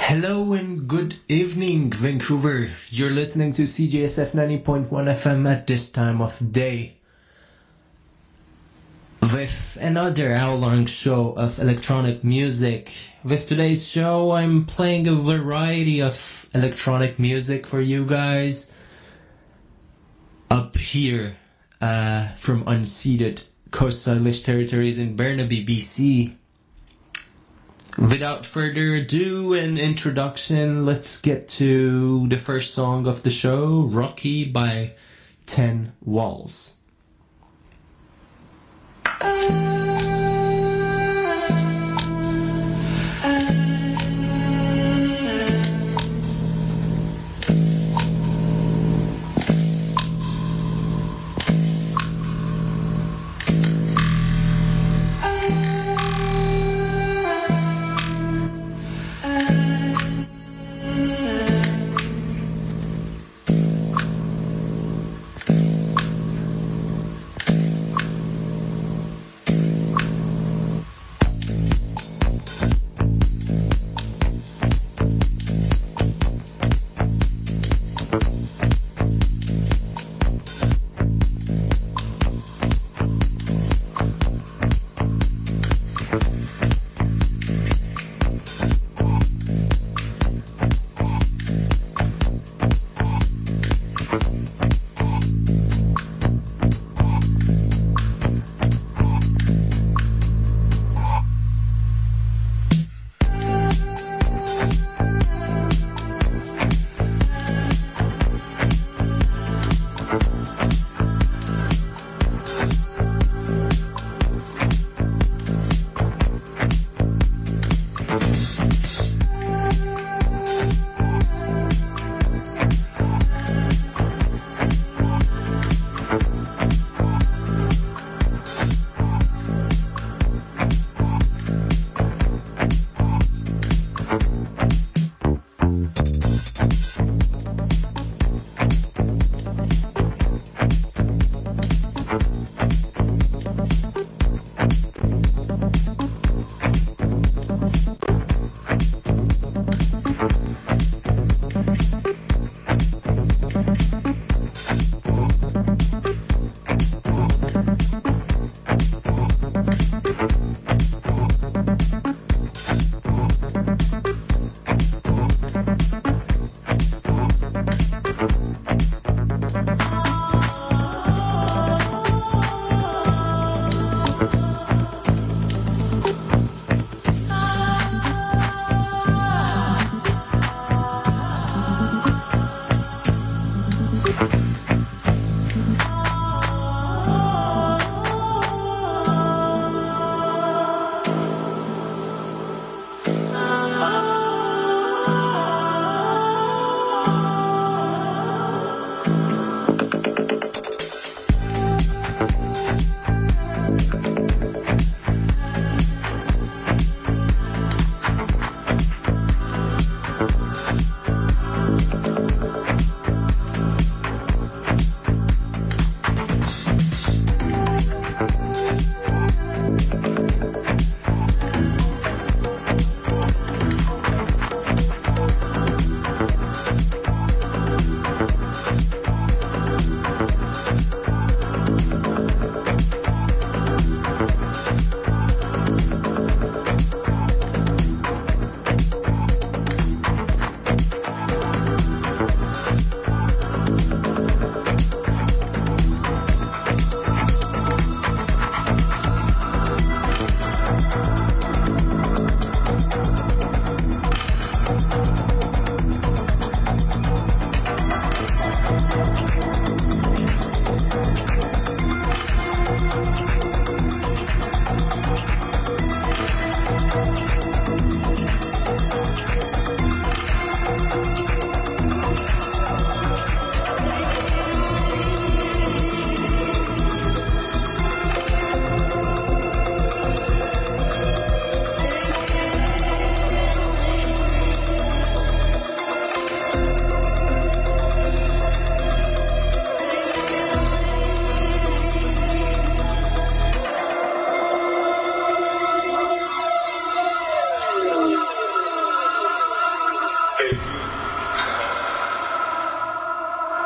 Hello and good evening, Vancouver. You're listening to CJSF 90.1 FM at this time of day with another hour-long show of electronic music. With today's show, I'm playing a variety of electronic music for you guys up here from unceded Coast Salish territories in Burnaby, BC. Without further ado, an introduction, let's get to the first song of the show, Rocky by 10 Walls.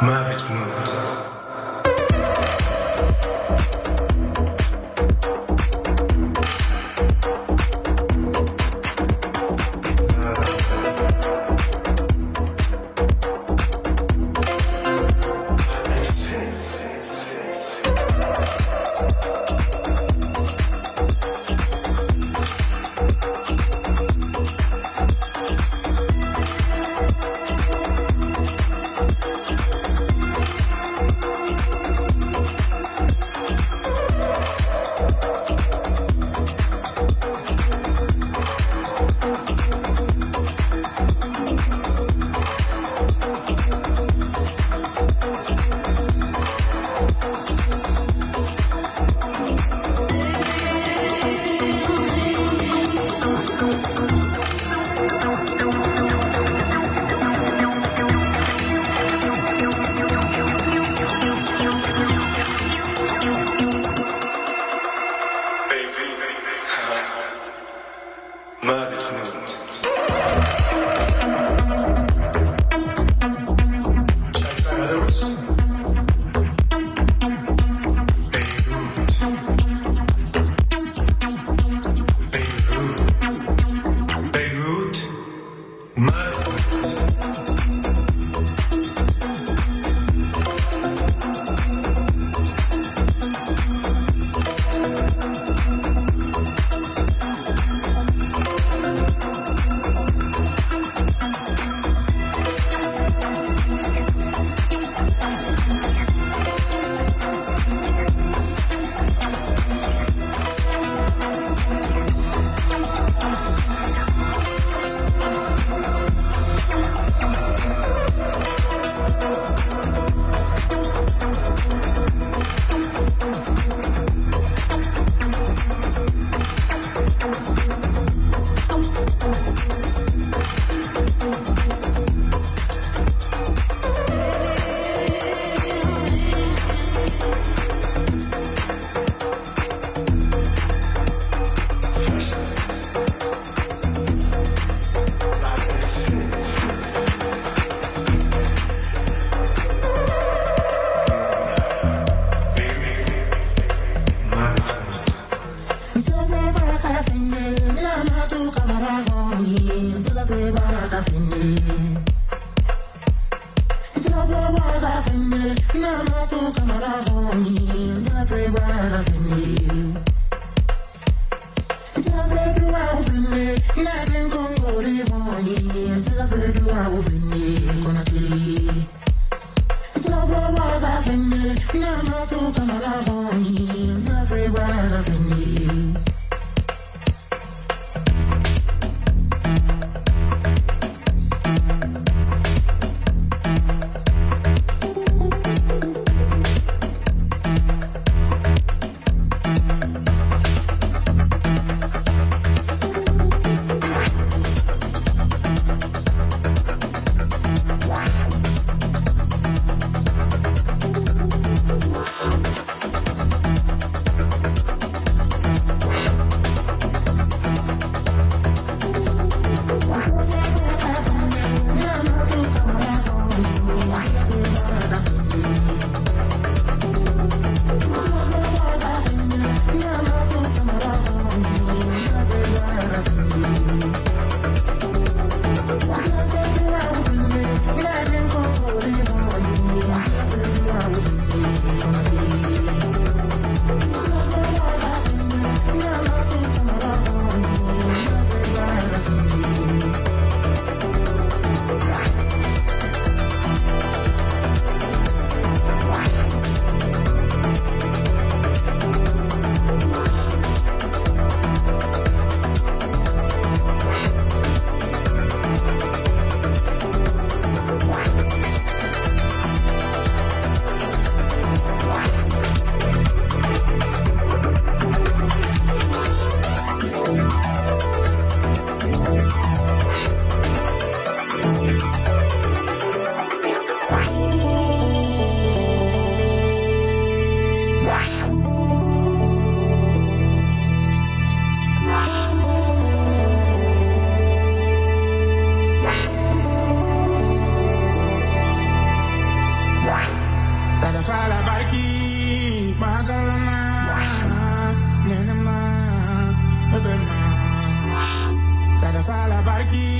Marriage mood.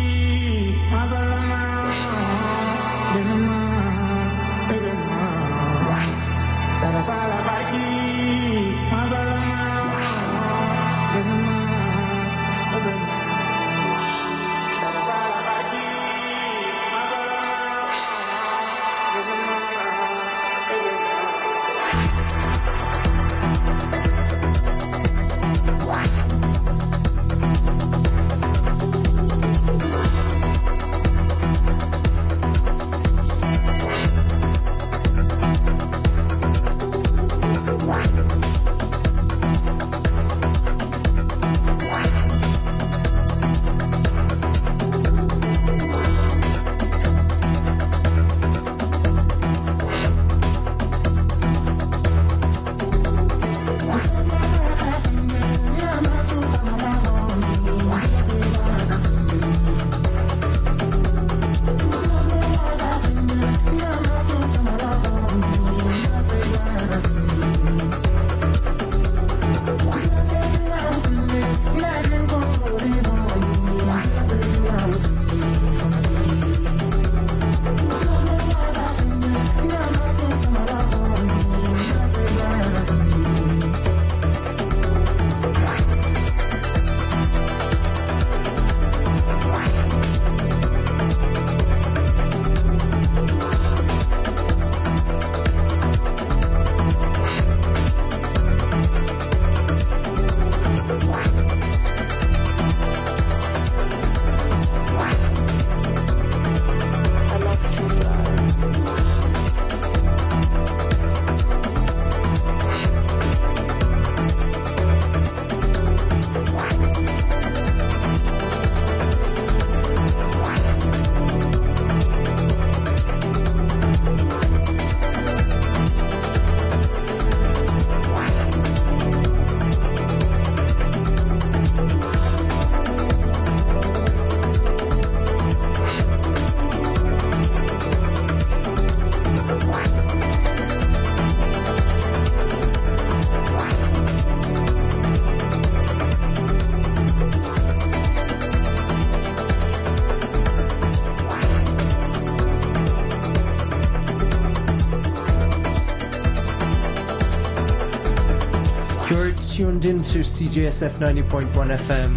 tuned into CJSF 90.1 FM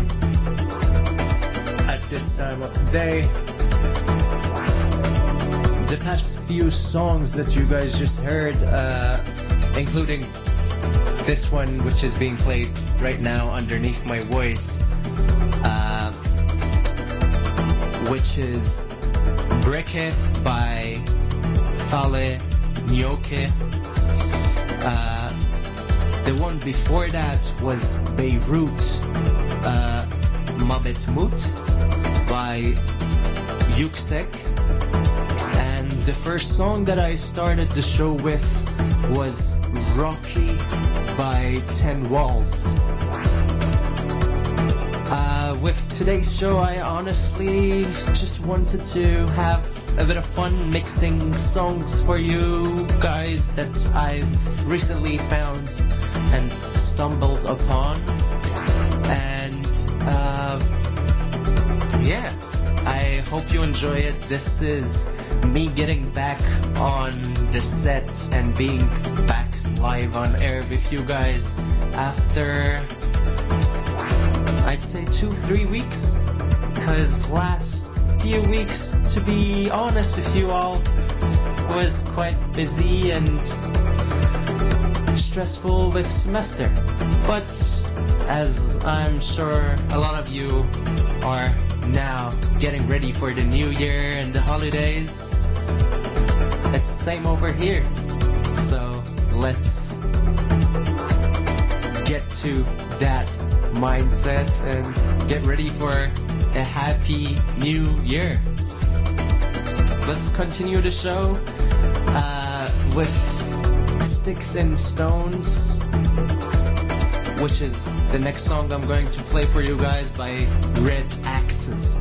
at this time of the day. The past few songs that you guys just heard, including this one which is being played right now underneath my voice, which is Breke by Fale Nyoke. The one before that was Beirut, Mabet Mut by Yuksek. And the first song that I started the show with was Rocky by 10 Walls. With today's show, I honestly just wanted to have a bit of fun mixing songs for you guys that I've recently found and stumbled upon. And yeah, I hope you enjoy it. This is me getting back on the set and being back live on air with you guys after, I'd say 2-3 weeks, because last few weeks, to be honest with you all, was quite busy and stressful with semester. But as I'm sure a lot of you are now getting ready for the new year and the holidays, it's the same over here. So let's get to that mindset and get ready for a happy new year. Let's continue the show with Sticks and Stones, which is the next song I'm going to play for you guys by Red Axes.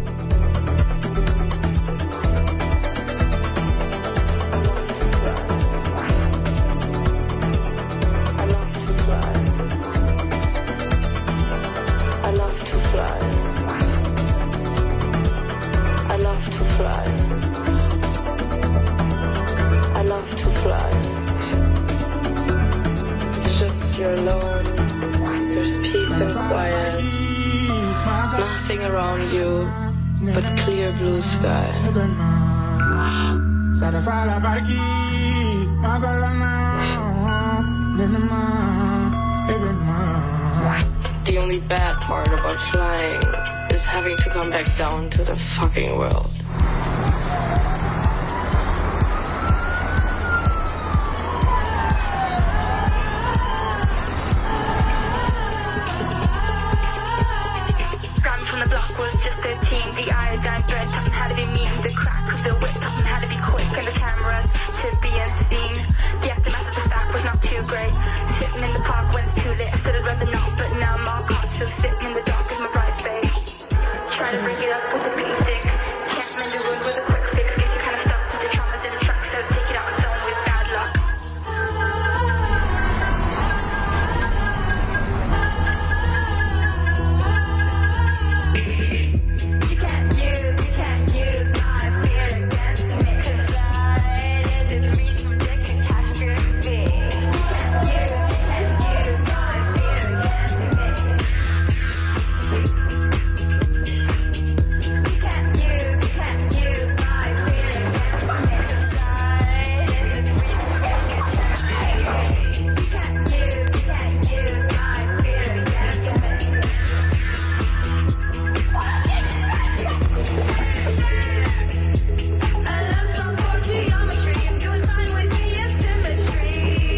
blue sky. The only bad part about flying is having to come back down to the fucking world. Grabbing from the block was just 13. The iodine thread taught him how to be mean. The crack of the whip taught him how to be quick. And the cameras to be unseen. The aftermath of the fact was not too great. Sitting in the park when it's too late. I said I'd rather not, but now I'm all caught. So sitting in the dark is my bright face. Try to break it up with a beat stick. Can't mend a wound with a quick fix. Guess you're kinda stuck with the traumas in a truck. So take it out on someone with bad luck. You can't use my fear against me. 'Cause I didn't reach from the catastrophe. You can't use my fear against me. You can't use my fear against me. 'Cause I didn't reach from the catastrophe. You can't use my fear against me. I love some poor geometry. I'm doing fine with the asymmetry.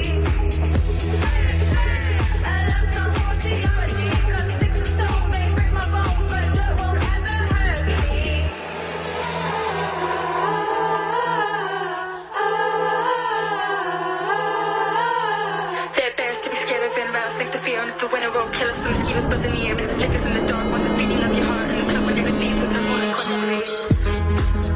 I love some poor geology. 'Cause sticks and stones may break my bones, but dirt won't ever hurt me. They're bears to be scared of and roused thanks to fear. And if the winter will kill us, the mosquitoes buzz in the air. But the flickers in the dark want the beating of your heart. And the club when you're with these with the bullet quality.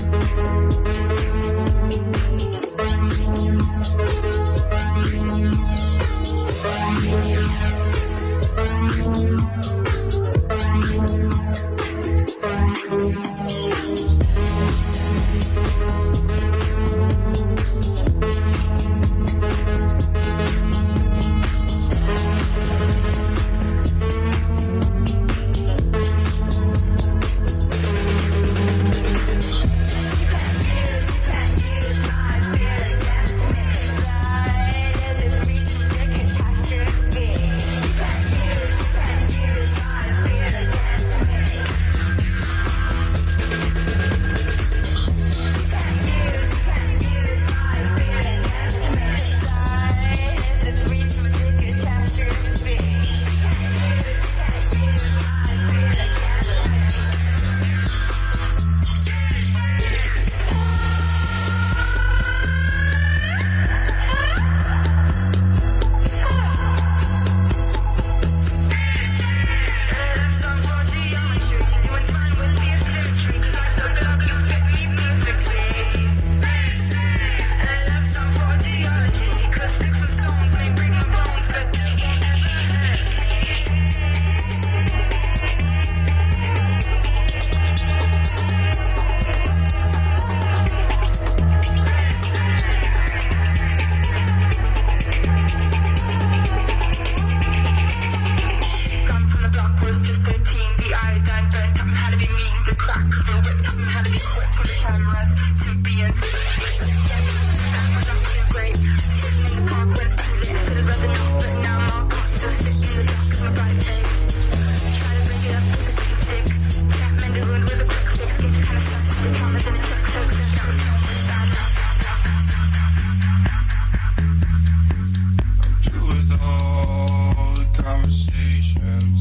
Come from the block was just 13. The iodine thread taught him how to be mean. The crack of the whip taught him how to be quick. With the cameras to be unseen. That was not too great. Sitting in the park when it's too late. I said I'd rather not, but now I'm all caught. So sitting in the dark is my bright face. Try to break it up with a beat stick. Can't mend a wound with a quick fix. Guess you're kinda stuck with the traumas in a truck. So take it out on someone with bad luck. Through with all the conversations,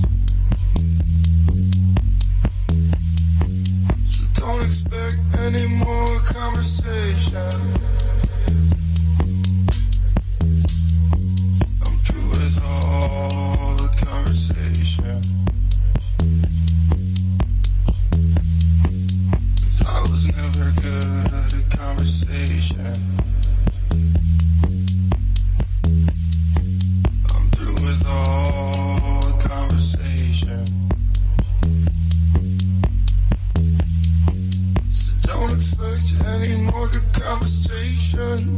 so don't expect any more conversation. I'm through with all the conversation, 'cause I was never good at a conversation. I'm through with all the conversation, so don't expect any more good conversation.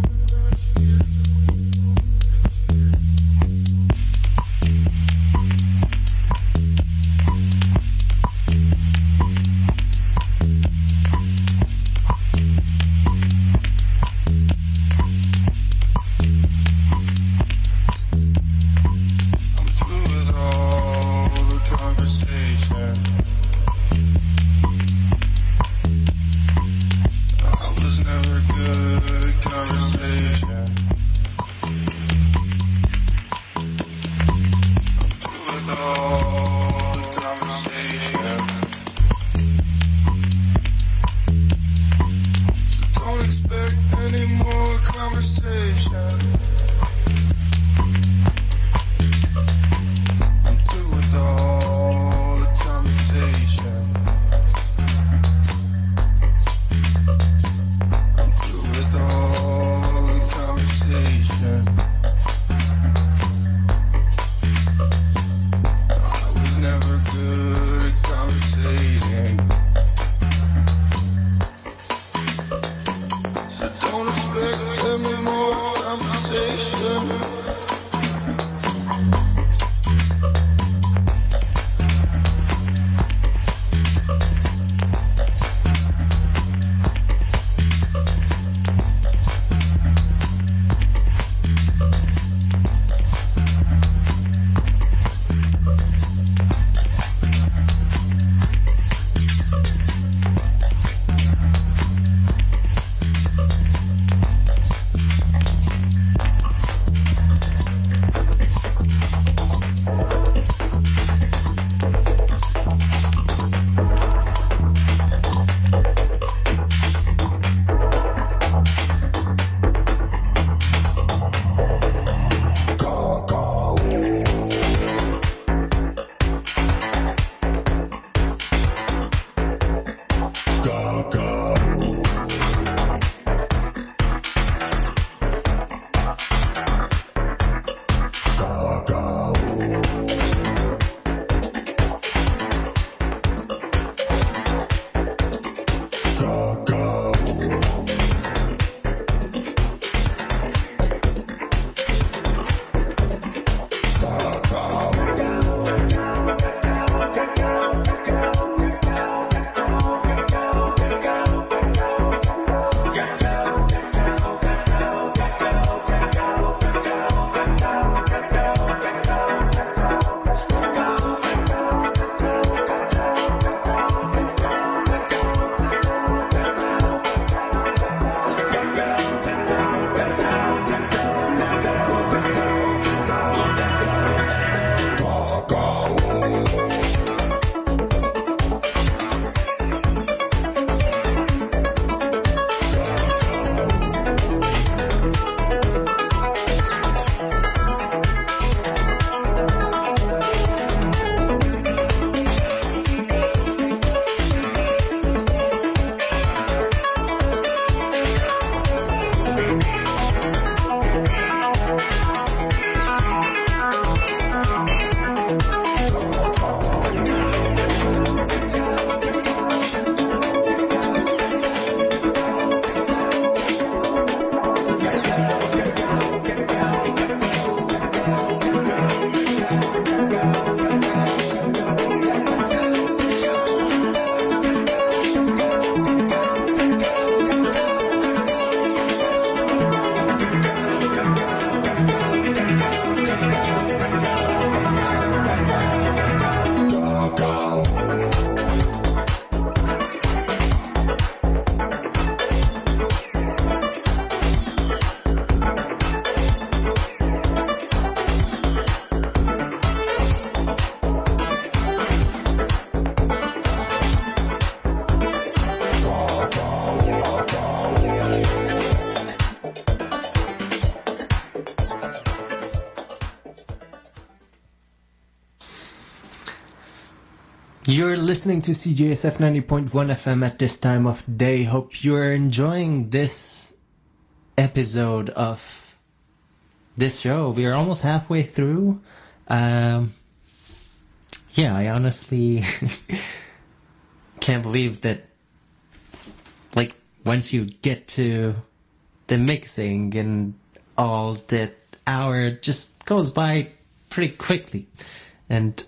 You're listening to CJSF 90.1 FM at this time of day. Hope you're enjoying this episode of this show. We are almost halfway through. Yeah, I honestly can't believe that, like, once you get to the mixing and all, that hour just goes by pretty quickly. And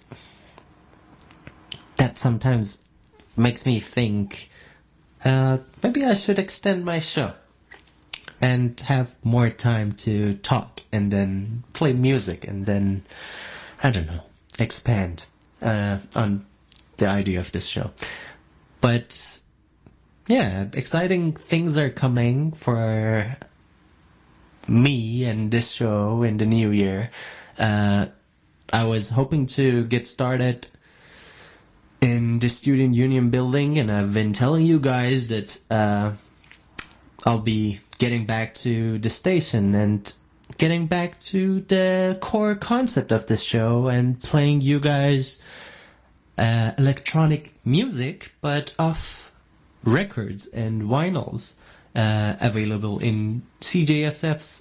that sometimes makes me think, maybe I should extend my show and have more time to talk and then play music and then, I don't know, expand on the idea of this show. But yeah, exciting things are coming for me and this show in the new year. I was hoping to get started in the Student Union building, and I've been telling you guys that I'll be getting back to the station and getting back to the core concept of this show and playing you guys electronic music, but of records and vinyls available in CJSF's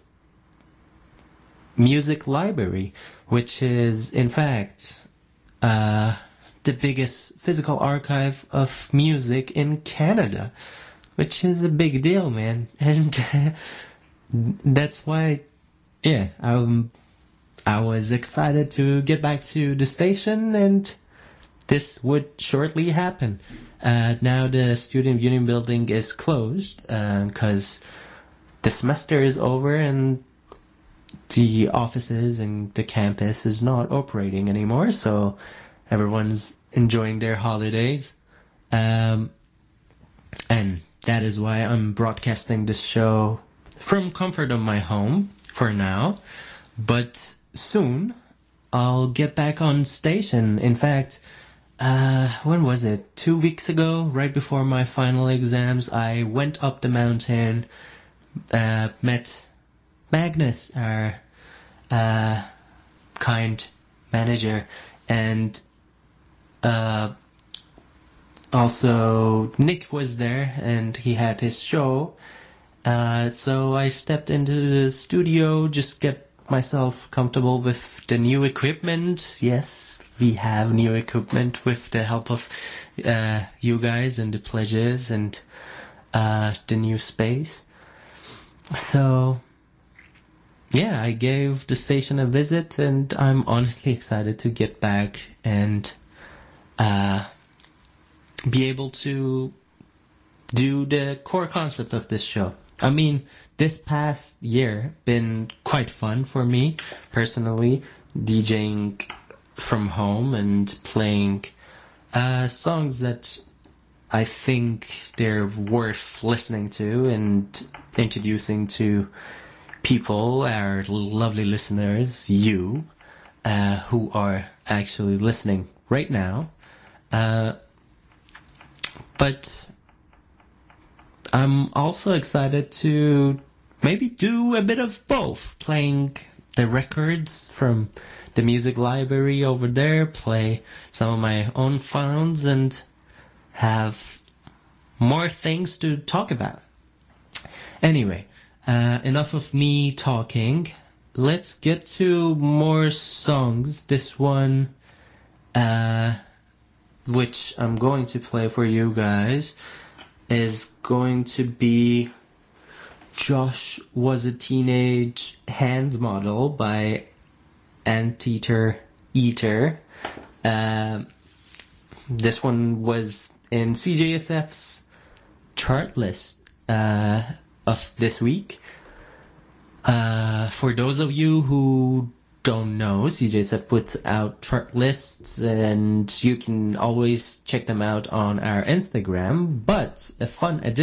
music library, which is in fact the biggest physical archive of music in Canada, which is a big deal, man. And that's why, yeah, I was excited to get back to the station, and this would shortly happen. Now the Student Union building is closed because the semester is over and the offices and the campus is not operating anymore, so everyone's enjoying their holidays. And that is why I'm broadcasting this show from comfort of my home for now. But soon I'll get back on station. In fact, when was it? 2 weeks ago, right before my final exams, I went up the mountain, met Magnus, our kind manager, and also Nick was there, and he had his show. So I stepped into the studio, just get myself comfortable with the new equipment. Yes, we have new equipment with the help of you guys and the pledges and the new space. So yeah, I gave the station a visit, and I'm honestly excited to get back and be able to do the core concept of this show. I mean, this past year been quite fun for me personally, DJing from home and playing songs that I think they're worth listening to and introducing to people, our lovely listeners, you, who are actually listening right now. But I'm also excited to maybe do a bit of both, playing the records from the music library over there, play some of my own finds, and have more things to talk about. Anyway, enough of me talking. Let's get to more songs. This one, which I'm going to play for you guys, is going to be Josh Was a Teenage Hand Model by Anteater Eater. This one was in CJSF's chart list of this week. For those of you who don't know, CJSF puts out chart lists, and you can always check them out on our Instagram. But a fun addition